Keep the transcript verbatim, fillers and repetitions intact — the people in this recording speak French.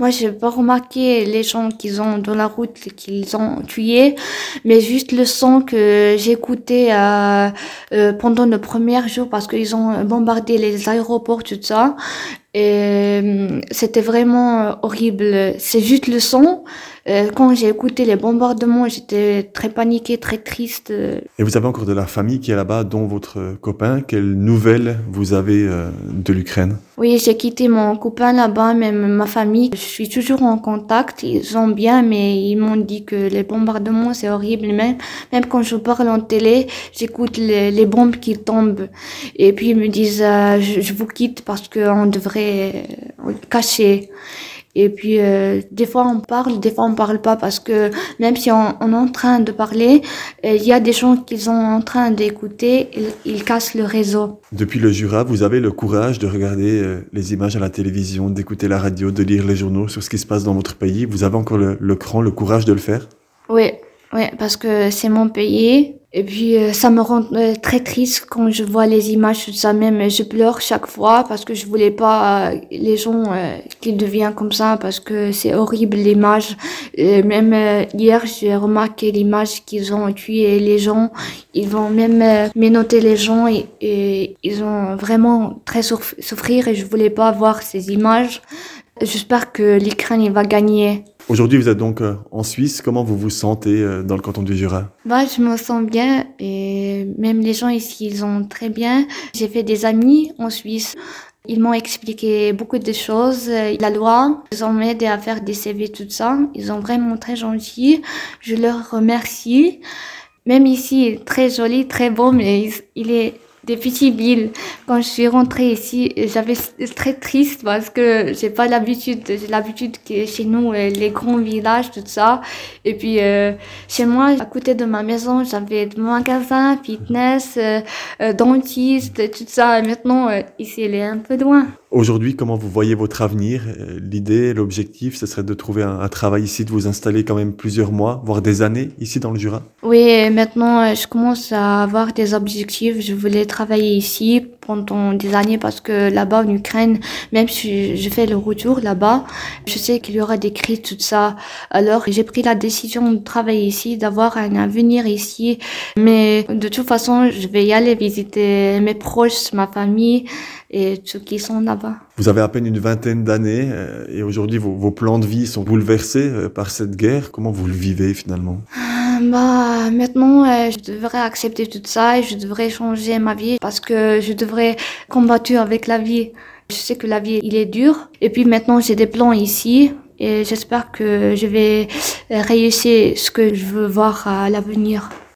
Moi, j'ai pas remarqué les gens qu'ils ont dans la route, qu'ils ont tués, mais juste le son que j'ai écouté euh, euh, pendant le premier jour parce qu'ils ont bombardé les aéroports, tout ça. Et euh, c'était vraiment euh, horrible. C'est juste le son. Euh, quand j'ai écouté les bombardements, j'étais très paniquée, très triste. Et vous avez encore de la famille qui est là-bas, dont votre copain. Quelles nouvelles vous avez euh, de l'Ukraine? Oui, j'ai quitté mon copain là-bas, même ma famille. Je suis toujours en contact. Ils sont bien, mais ils m'ont dit que les bombardements, c'est horrible. Même, même quand je parle en télé, j'écoute les, les bombes qui tombent. Et puis ils me disent, euh, je, je vous quitte parce qu'on devrait euh, cacher. Et puis, euh, des fois on parle, des fois on parle pas parce que même si on, on est en train de parler, euh, il y a des gens qui sont en train d'écouter, ils, ils cassent le réseau. Depuis le Jura, vous avez le courage de regarder euh, les images à la télévision, d'écouter la radio, de lire les journaux sur ce qui se passe dans votre pays. Vous avez encore le, le cran, le courage de le faire? Oui, oui, parce que c'est mon pays. Et puis, euh, ça me rend euh, très triste quand je vois les images de ça même. Je pleure chaque fois parce que je voulais pas euh, les gens euh, qui deviennent comme ça parce que c'est horrible l'image. Euh, même euh, hier, j'ai remarqué l'image qu'ils ont tué les gens. Ils vont même euh, menotter les gens et, et ils ont vraiment très souff- souffrir et je voulais pas voir ces images. J'espère que l'Ukraine va gagner. Aujourd'hui, vous êtes donc euh, en Suisse. Comment vous vous sentez euh, dans le canton du Jura? Bah, je me sens bien et même les gens ici, ils ont très bien. J'ai fait des amis en Suisse. Ils m'ont expliqué beaucoup de choses. Euh, La loi, ils ont aidé à faire des C V, tout ça. Ils sont vraiment très gentils. Je leur remercie. Même ici, il est très joli, très beau, mais il il est des petites villes. Quand je suis rentrée ici, j'avais très triste parce que j'ai pas l'habitude, j'ai l'habitude que chez nous, euh, les grands villages, tout ça. Et puis, euh, chez moi, à côté de ma maison, j'avais des magasins, fitness, euh, euh, dentiste, tout ça. Et maintenant, euh, ici, il est un peu loin. Aujourd'hui, comment vous voyez votre avenir? Euh, L'idée, l'objectif, ce serait de trouver un, un travail ici, de vous installer quand même plusieurs mois, voire des années ici dans le Jura? Oui, et maintenant, euh, je commence à avoir des objectifs. Je voulais travailler ici pendant des années parce que là-bas, en Ukraine, même si je fais le retour là-bas, je sais qu'il y aura des crises, tout ça. Alors, j'ai pris la décision de travailler ici, d'avoir un avenir ici. Mais de toute façon, je vais y aller visiter mes proches, ma famille et ceux qui sont là-bas. Vous avez à peine une vingtaine d'années euh, et aujourd'hui, vos, vos plans de vie sont bouleversés euh, par cette guerre. Comment vous le vivez finalement? Bah, maintenant, euh, je devrais accepter tout ça et je devrais changer ma vie parce que je devrais combattre avec la vie. Je sais que la vie, il est dur. Et puis maintenant, j'ai des plans ici et j'espère que je vais réussir ce que je veux voir à l'avenir.